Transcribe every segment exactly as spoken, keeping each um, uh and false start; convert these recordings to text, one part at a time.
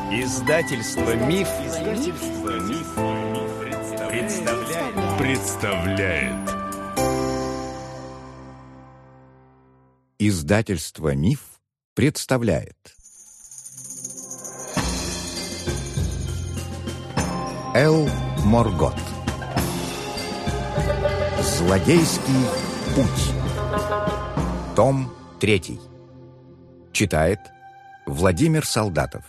Издательство Миф, Издательство Миф, представляет. представляет. Издательство Миф представляет. Эл Моргот. Злодейский путь. Том третий. Читает Владимир Солдатов.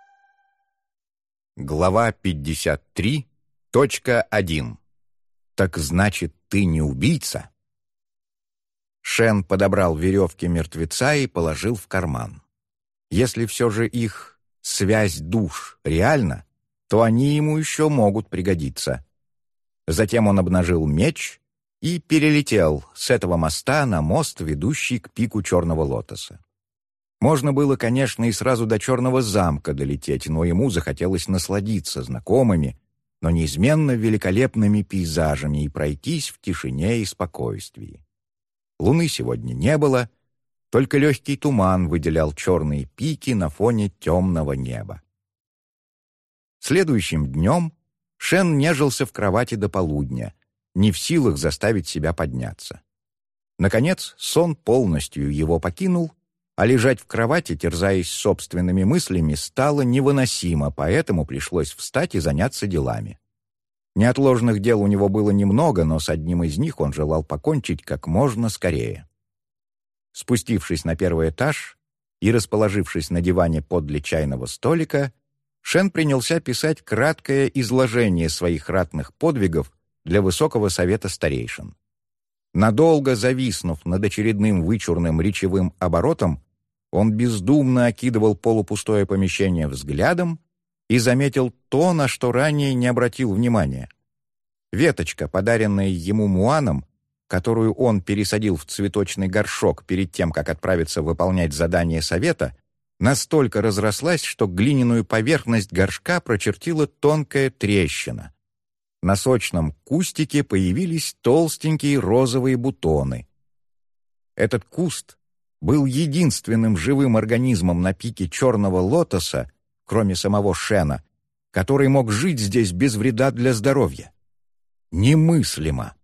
Глава пятьдесят три, точка один. Так значит, ты не убийца? Шен подобрал веревки мертвеца и положил в карман. Если все же их связь душ реальна, то они ему еще могут пригодиться. Затем он обнажил меч и перелетел с этого моста на мост, ведущий к пику Черного Лотоса. Можно было, конечно, и сразу до Черного замка долететь, но ему захотелось насладиться знакомыми, но неизменно великолепными пейзажами и пройтись в тишине и спокойствии. Луны сегодня не было, только легкий туман выделял черные пики на фоне темного неба. Следующим днем Шен нежился в кровати до полудня, не в силах заставить себя подняться. Наконец, сон полностью его покинул, а лежать в кровати, терзаясь собственными мыслями, стало невыносимо, поэтому пришлось встать и заняться делами. Неотложных дел у него было немного, но с одним из них он желал покончить как можно скорее. Спустившись на первый этаж и расположившись на диване подле чайного столика, Шен принялся писать краткое изложение своих ратных подвигов для Высокого совета старейшин. Надолго зависнув над очередным вычурным речевым оборотом, он бездумно окидывал полупустое помещение взглядом и заметил то, на что ранее не обратил внимания. Веточка, подаренная ему Муаном, которую он пересадил в цветочный горшок перед тем, как отправиться выполнять задание совета, настолько разрослась, что глиняную поверхность горшка прочертила тонкая трещина. На сочном кустике появились толстенькие розовые бутоны. Этот куст был единственным живым организмом на пике Черного Лотоса, кроме самого Шена, который мог жить здесь без вреда для здоровья. Немыслимо!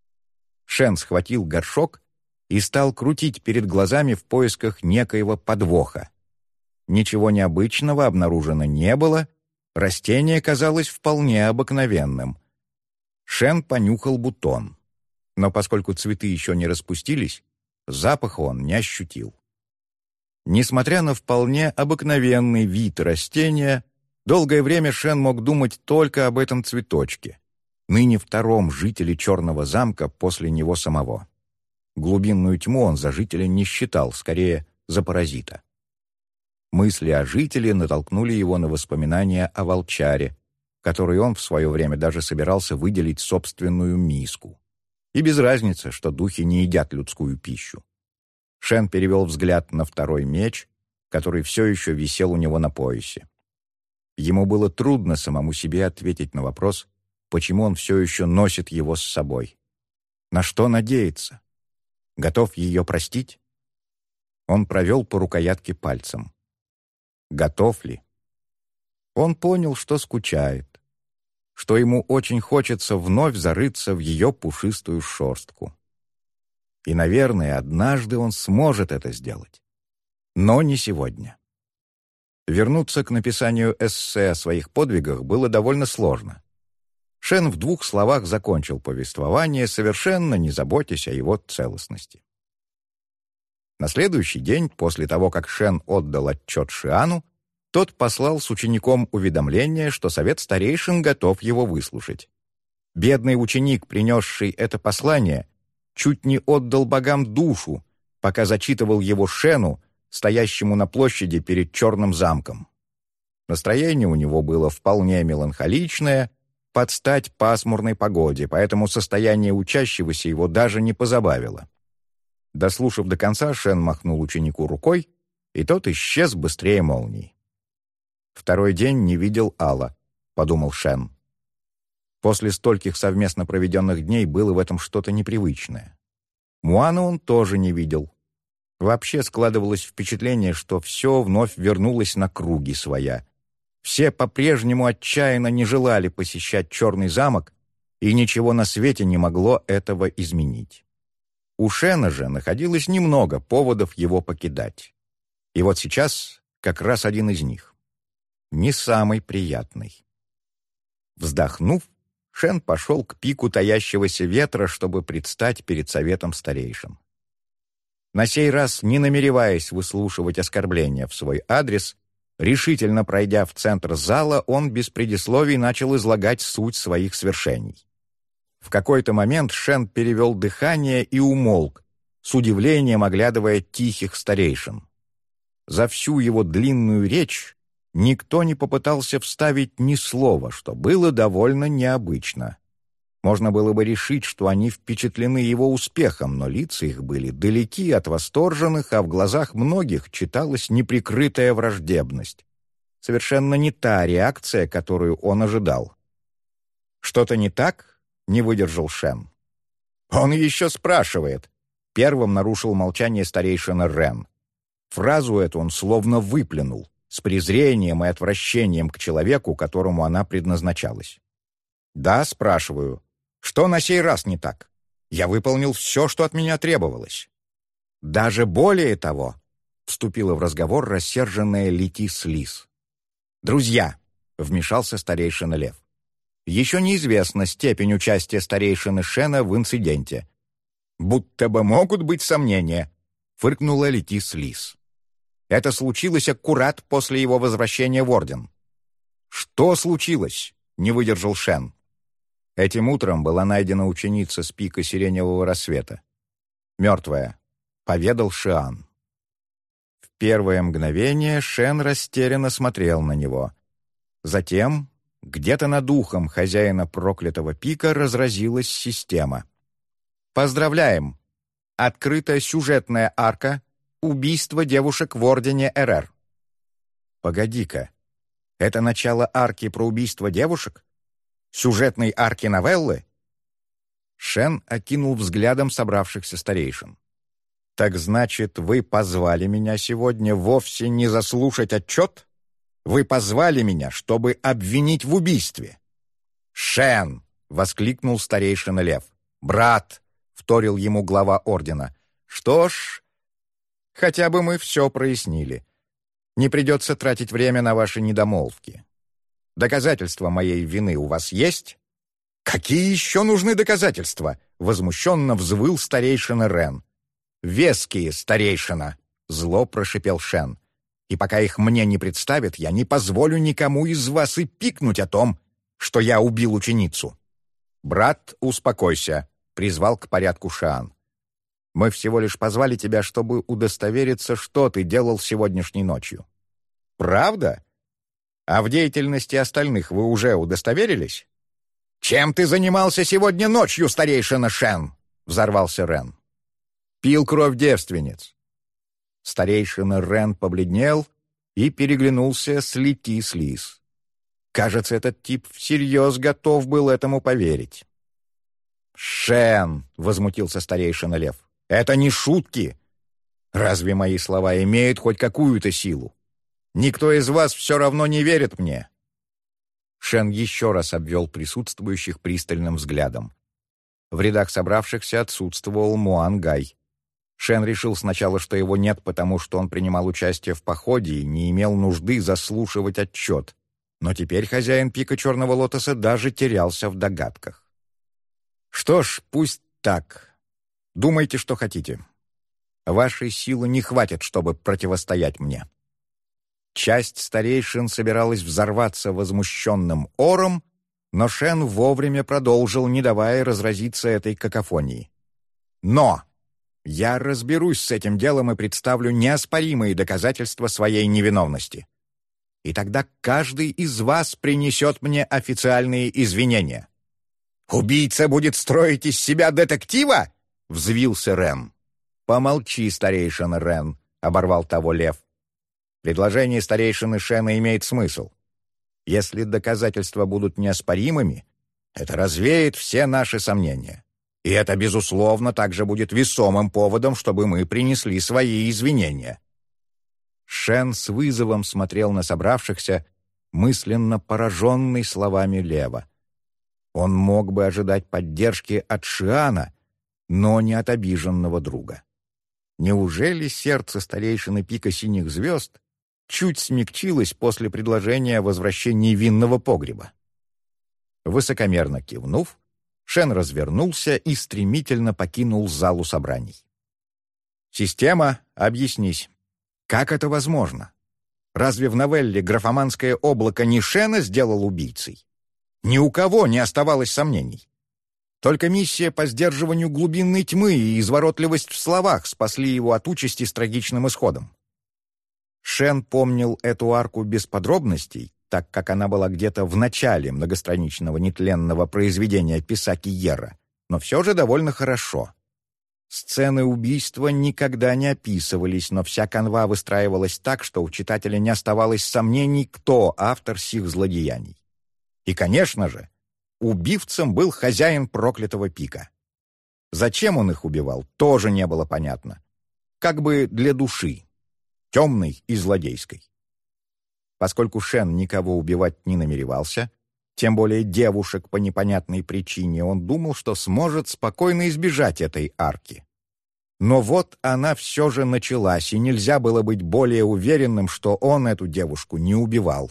Шен схватил горшок и стал крутить перед глазами в поисках некоего подвоха. Ничего необычного обнаружено не было, растение казалось вполне обыкновенным. Шен понюхал бутон, но поскольку цветы еще не распустились, запаха он не ощутил. Несмотря на вполне обыкновенный вид растения, долгое время Шен мог думать только об этом цветочке, ныне втором жителе Черного замка после него самого. Глубинную тьму он за жителя не считал, скорее за паразита. Мысли о жителе натолкнули его на воспоминания о волчаре, который он в свое время даже собирался выделить собственную миску. И без разницы, что духи не едят людскую пищу. Шен перевел взгляд на второй меч, который все еще висел у него на поясе. Ему было трудно самому себе ответить на вопрос, почему он все еще носит его с собой. На что надеяться? Готов ее простить? Он провел по рукоятке пальцем. Готов ли? Он понял, что скучает, что ему очень хочется вновь зарыться в ее пушистую шерстку. И, наверное, однажды он сможет это сделать. Но не сегодня. Вернуться к написанию эссе о своих подвигах было довольно сложно. Шен в двух словах закончил повествование, совершенно не заботясь о его целостности. На следующий день, после того, как Шен отдал отчет Шиану, тот послал с учеником уведомление, что совет старейшин готов его выслушать. Бедный ученик, принесший это послание, чуть не отдал богам душу, пока зачитывал его Шену, стоящему на площади перед Черным замком. Настроение у него было вполне меланхоличное, под стать пасмурной погоде, поэтому состояние учащегося его даже не позабавило. Дослушав до конца, Шен махнул ученику рукой, и тот исчез быстрее молнии. «Второй день не видел Алла», — подумал Шен. После стольких совместно проведенных дней было в этом что-то непривычное. Муана он тоже не видел. Вообще складывалось впечатление, что все вновь вернулось на круги своя. Все по-прежнему отчаянно не желали посещать Черный замок, и ничего на свете не могло этого изменить. У Шена же находилось немного поводов его покидать. И вот сейчас как раз один из них. Не самый приятный. Вздохнув, Шен пошел к пику таящегося ветра, чтобы предстать перед советом старейшин. На сей раз, не намереваясь выслушивать оскорбления в свой адрес, решительно пройдя в центр зала, он без предисловий начал излагать суть своих свершений. В какой-то момент Шен перевел дыхание и умолк, с удивлением оглядывая тихих старейшин. За всю его длинную речь никто не попытался вставить ни слова, что было довольно необычно. Можно было бы решить, что они впечатлены его успехом, но лица их были далеки от восторженных, а в глазах многих читалась неприкрытая враждебность. Совершенно не та реакция, которую он ожидал. «Что-то не так?» — не выдержал Шен. «Он еще спрашивает», — первым нарушил молчание старейшина Рен. Фразу эту он словно выплюнул, с презрением и отвращением к человеку, которому она предназначалась. «Да, спрашиваю. Что на сей раз не так? Я выполнил все, что от меня требовалось». «Даже более того», — вступила в разговор рассерженная Летис Лис. «Друзья», — вмешался старейшина Лев, — «еще неизвестна степень участия старейшины Шена в инциденте». «Будто бы могут быть сомнения», — фыркнула Летис Лис. «Это случилось аккурат после его возвращения в Орден». «Что случилось?» — не выдержал Шен. Этим утром была найдена ученица с пика Сиреневого рассвета. «Мертвая», — поведал Шиан. В первое мгновение Шен растерянно смотрел на него. Затем, где-то над ухом хозяина проклятого пика разразилась система. «Поздравляем! Открыта сюжетная арка «Убийство девушек в Ордене эр-эр». «Погоди-ка, это начало арки про убийство девушек? Сюжетной арки новеллы?» Шен окинул взглядом собравшихся старейшин. «Так значит, вы позвали меня сегодня вовсе не заслушать отчет? Вы позвали меня, чтобы обвинить в убийстве?» «Шен!» — воскликнул старейшина Лев. «Брат!» — вторил ему глава Ордена. «Что ж, хотя бы мы все прояснили. Не придется тратить время на ваши недомолвки. Доказательства моей вины у вас есть?» «Какие еще нужны доказательства?» — возмущенно взвыл старейшина Рен. «Веские, старейшина!» — зло прошипел Шен. «И пока их мне не представят, я не позволю никому из вас и пикнуть о том, что я убил ученицу». «Брат, успокойся», — призвал к порядку Шиан. «Мы всего лишь позвали тебя, чтобы удостовериться, что ты делал сегодняшней ночью». «Правда? А в деятельности остальных вы уже удостоверились?» «Чем ты занимался сегодня ночью, старейшина Шен?» — взорвался Рен. «Пил кровь девственниц». Старейшина Рен побледнел и переглянулся с Летис Лис. Кажется, этот тип всерьез готов был этому поверить. «Шен!» — возмутился старейшина Лев. «Это не шутки! Разве мои слова имеют хоть какую-то силу? Никто из вас все равно не верит мне». Шен еще раз обвел присутствующих пристальным взглядом. В рядах собравшихся отсутствовал Муан Гай. Шен решил сначала, что его нет, потому что он принимал участие в походе и не имел нужды заслушивать отчет. Но теперь хозяин пика Черного Лотоса даже терялся в догадках. «Что ж, пусть так. Думайте, что хотите. Вашей силы не хватит, чтобы противостоять мне». Часть старейшин собиралась взорваться возмущенным ором, но Шен вовремя продолжил, не давая разразиться этой какофонии. «Но я разберусь с этим делом и представлю неоспоримые доказательства своей невиновности. И тогда каждый из вас принесет мне официальные извинения». «Убийца будет строить из себя детектива?» — взвился Рен. «Помолчи, старейшина Рен», — оборвал того Лев. «Предложение старейшины Шена имеет смысл. Если доказательства будут неоспоримыми, это развеет все наши сомнения. И это, безусловно, также будет весомым поводом, чтобы мы принесли свои извинения». Шен с вызовом смотрел на собравшихся, мысленно пораженный словами Лева. Он мог бы ожидать поддержки от Шиана, но не от обиженного друга. Неужели сердце старейшины пика синих звезд чуть смягчилось после предложения о возвращении винного погреба? Высокомерно кивнув, Шен развернулся и стремительно покинул залу собраний. «Система, объяснись, как это возможно? Разве в новелле «Графоманское облако» не Шена сделал убийцей? Ни у кого не оставалось сомнений. Только миссия по сдерживанию глубинной тьмы и изворотливость в словах спасли его от участи с трагичным исходом. Шен помнил эту арку без подробностей, так как она была где-то в начале многостраничного нетленного произведения Писаки Йерра, но все же довольно хорошо. Сцены убийства никогда не описывались, но вся канва выстраивалась так, что у читателя не оставалось сомнений, кто автор сих злодеяний. И, конечно же, убивцем был хозяин проклятого пика. Зачем он их убивал, тоже не было понятно. Как бы для души, темной и злодейской. Поскольку Шен никого убивать не намеревался, тем более девушек по непонятной причине, он думал, что сможет спокойно избежать этой арки. Но вот она все же началась, и нельзя было быть более уверенным, что он эту девушку не убивал.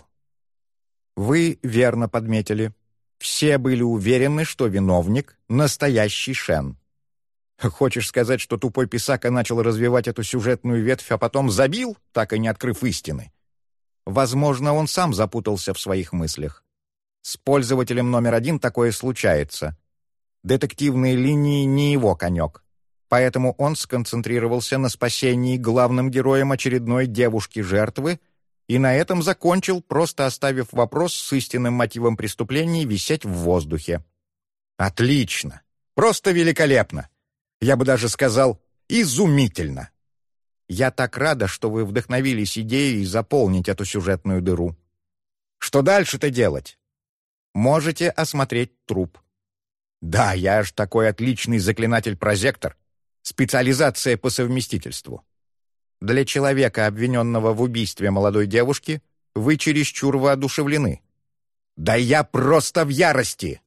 Вы верно подметили. Все были уверены, что виновник — настоящий Шен. Хочешь сказать, что тупой Писака начал развивать эту сюжетную ветвь, а потом забил, так и не открыв истины? Возможно, он сам запутался в своих мыслях. С пользователем номер один такое случается. Детективные линии не его конек. Поэтому он сконцентрировался на спасении главным героем очередной девушки-жертвы и на этом закончил, просто оставив вопрос с истинным мотивом преступления висеть в воздухе. Отлично! Просто великолепно! Я бы даже сказал, изумительно! Я так рада, что вы вдохновились идеей заполнить эту сюжетную дыру. Что дальше-то делать? Можете осмотреть труп. Да, я ж такой отличный заклинатель-прозектор. Специализация по совместительству. Для человека, обвиненного в убийстве молодой девушки, вы чересчур воодушевлены. Да я просто в ярости!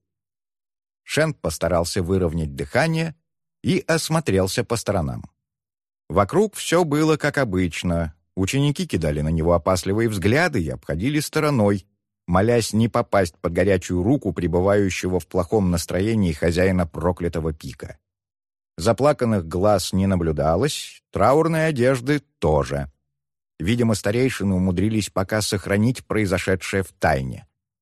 Шен постарался выровнять дыхание и осмотрелся по сторонам. Вокруг все было как обычно. Ученики кидали на него опасливые взгляды и обходили стороной, молясь не попасть под горячую руку пребывающего в плохом настроении хозяина проклятого пика. Заплаканных глаз не наблюдалось, траурной одежды тоже. Видимо, старейшины умудрились пока сохранить произошедшее в тайне.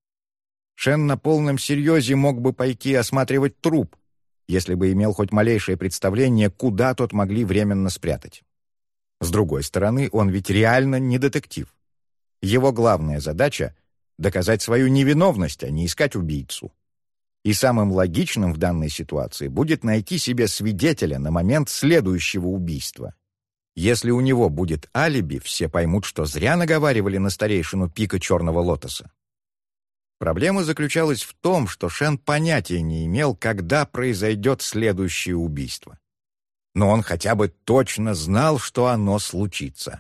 Шен на полном серьезе мог бы пойти осматривать труп, если бы имел хоть малейшее представление, куда тот могли временно спрятать. С другой стороны, он ведь реально не детектив. Его главная задача — доказать свою невиновность, а не искать убийцу. И самым логичным в данной ситуации будет найти себе свидетеля на момент следующего убийства. Если у него будет алиби, все поймут, что зря наговаривали на старейшину пика Черного Лотоса. Проблема заключалась в том, что Шен понятия не имел, когда произойдет следующее убийство. Но он хотя бы точно знал, что оно случится.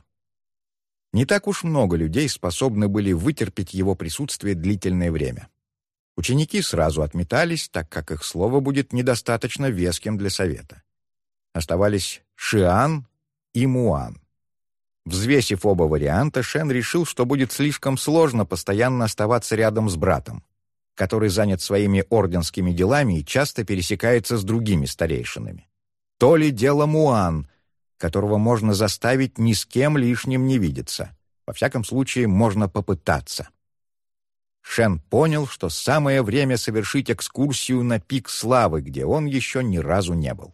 Не так уж много людей способны были вытерпеть его присутствие длительное время. Ученики сразу отметались, так как их слово будет недостаточно веским для совета. Оставались Шиан и Муан. Взвесив оба варианта, Шен решил, что будет слишком сложно постоянно оставаться рядом с братом, который занят своими орденскими делами и часто пересекается с другими старейшинами. То ли дело Муан, которого можно заставить ни с кем лишним не видеться. Во всяком случае, можно попытаться. Шен понял, что самое время совершить экскурсию на пик славы, где он еще ни разу не был.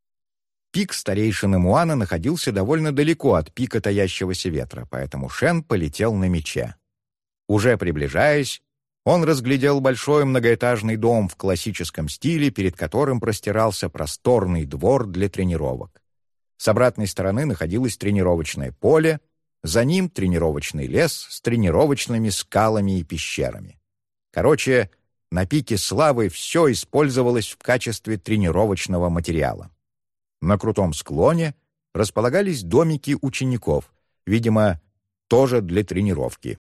Пик старейшины Муана находился довольно далеко от пика таящегося ветра, поэтому Шен полетел на мече. Уже приближаясь, он разглядел большой многоэтажный дом в классическом стиле, перед которым простирался просторный двор для тренировок. С обратной стороны находилось тренировочное поле, за ним тренировочный лес с тренировочными скалами и пещерами. Короче, на пике славы все использовалось в качестве тренировочного материала. На крутом склоне располагались домики учеников, видимо, тоже для тренировки.